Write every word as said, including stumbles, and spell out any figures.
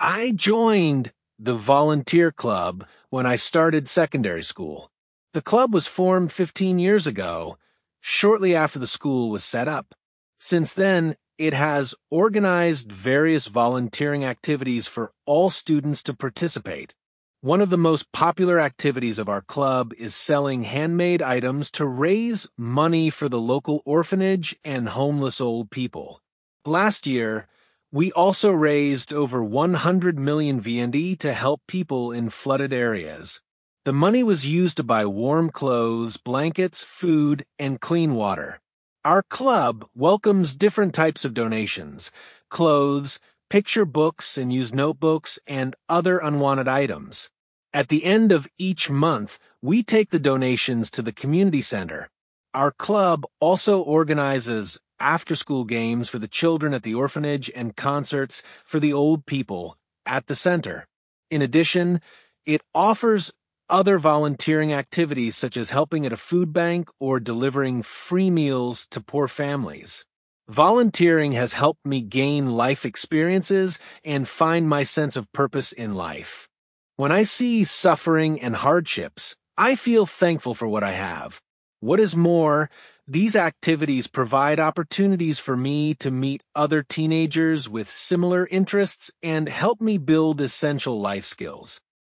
I joined the volunteer club when I started secondary school. The club was formed fifteen years ago, shortly after the school was set up. Since then, it has organized various volunteering activities for all students to participate. One of the most popular activities of our club is selling handmade items to raise money for the local orphanage and homeless old people. Last year, we also raised over one hundred million V N D to help people in flooded areas. The money was used to buy warm clothes, blankets, food, and clean water. Our club welcomes different types of donations: clothes, picture books and used notebooks, and other unwanted items. At the end of each month, we take the donations to the community center. Our club also organizes after-school games for the children at the orphanage and concerts for the old people at the center. In addition, it offers other volunteering activities such as helping at a food bank or delivering free meals to poor families. Volunteering has helped me gain life experiences and find my sense of purpose in life. When I see suffering and hardships, I feel thankful for what I have. What is more, these activities provide opportunities for me to meet other teenagers with similar interests and help me build essential life skills.